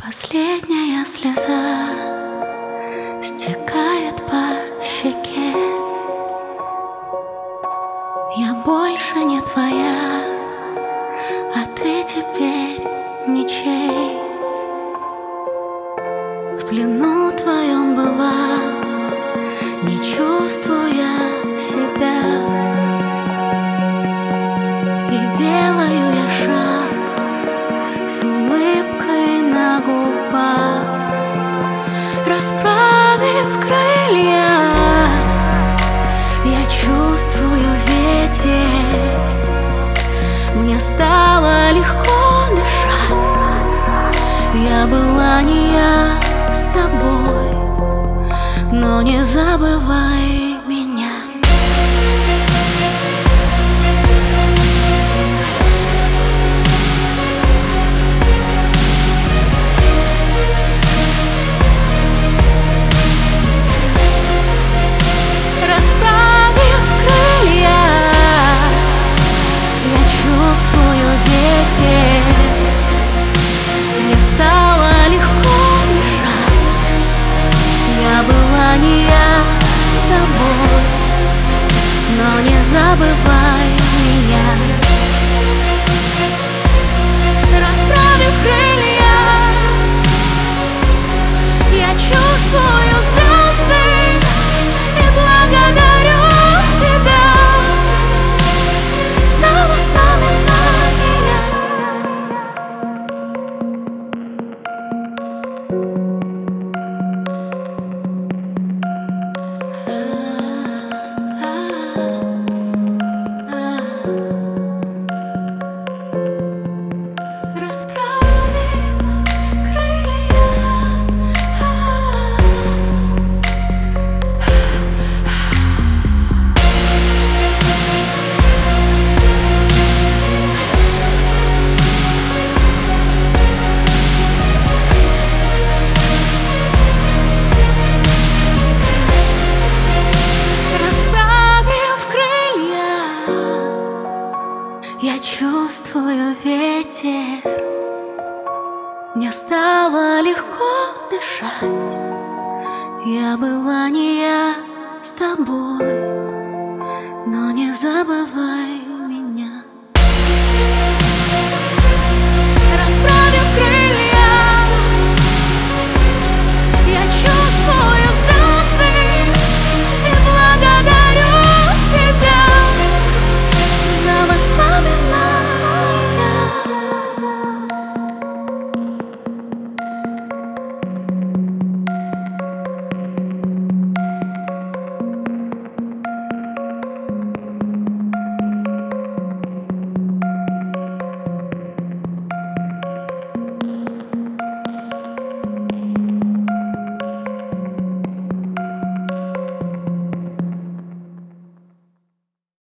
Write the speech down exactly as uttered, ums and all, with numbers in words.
Последняя слеза стекает по щеке. Я больше не твоя, а ты теперь ничей. В плену твоем была, не чувствуя себя. И делаю я шаг с улыбкой на губах, расправив крылья. Я чувствую ветер, мне стало легко дышать. Я была не я с тобой, но не забывай меня. Расправив крылья, я чувствую ветер, мне стало легко дышать. Я была не я с тобой, но не забывай меня. Расправив крылья, я чувствую звезды и благодарю тебя за воспоминания. Расправив крылья, расправив крылья, я чувствую ветер, мне стало легко дышать. Я была не я с тобой, но не забывай